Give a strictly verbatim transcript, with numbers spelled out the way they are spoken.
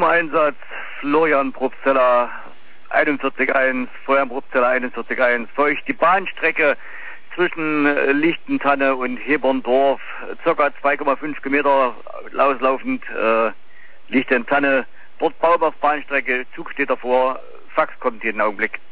Nummer Einsatz, Florian Probsteller einundvierzig eins, Florian Probsteller einundvierzig eins, für euch die Bahnstrecke zwischen Lichtentanne und Heberndorf, circa zwei Komma fünf Kilometer auslaufend, äh, Lichtentanne, dort Baum auf Bahnstrecke, Zug steht davor, Fax kommt jeden Augenblick.